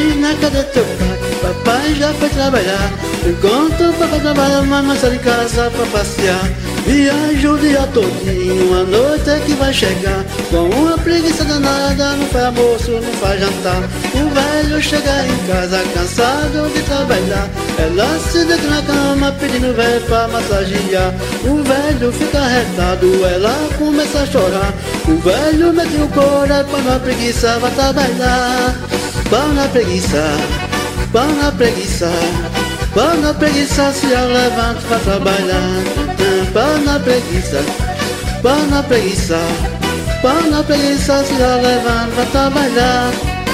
menina, cadê teu pai? Papai já foi trabalhar. Enquanto o papai trabalha, mamãe sai de casa pra passear. Viajo o dia todinho, a noite é que vai chegar. Com uma preguiça danada, não faz almoço, não faz jantar. O velho chega em casa cansado de trabalhar. Ela se deita na cama pedindo velho pra massagear. O velho fica retado, ela começa a chorar. O velho mete o couro, põe na preguiça, vai trabalhar. Pão na preguiça, pão na preguiça. Pão na preguiça, se eu levanto pra trabalhar. Pão na preguiça, pão na preguiça. Pão na preguiça, se eu levanto pra trabalhar.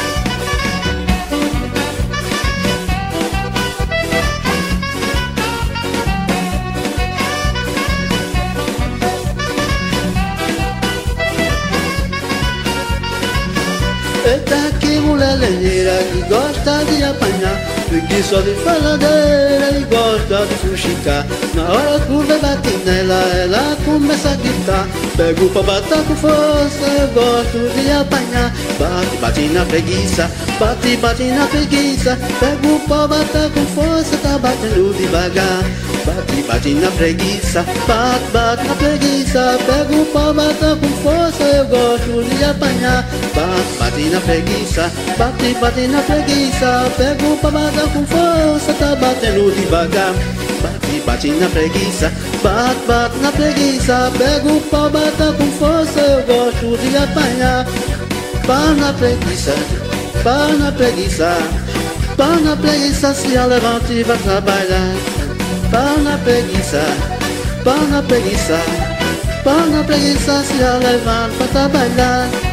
Eita, que mulher lenheira que gosta de apanhar, preguiça de faladeira e gosta de fuxicar. Na hora que o velho bate nela, ela começa a gritar. Pego pra bater com força, eu gosto de apanhar. Bate, bate na preguiça, bate, bate na preguiça. Pego pra bater com força, tá batendo devagar. Bate, bate na preguiça, bate, bate na preguiça. Pego pra bater com força, eu gosto de apanhar. Bate, bate na preguiça, bate, bate na preguiça. Pego pra bater com força, tá batendo devagar. Bate, bate na preguiça, bate, bate na preguiça. Pego pra bater com força, eu gosto de apanhar. Pá na preguiça, pá na preguiça. Pá na preguiça, se eu levanto e vai trabalhar. Pá na preguiça, pá na preguiça. Pá na preguiça, se eu levanto pra trabalhar.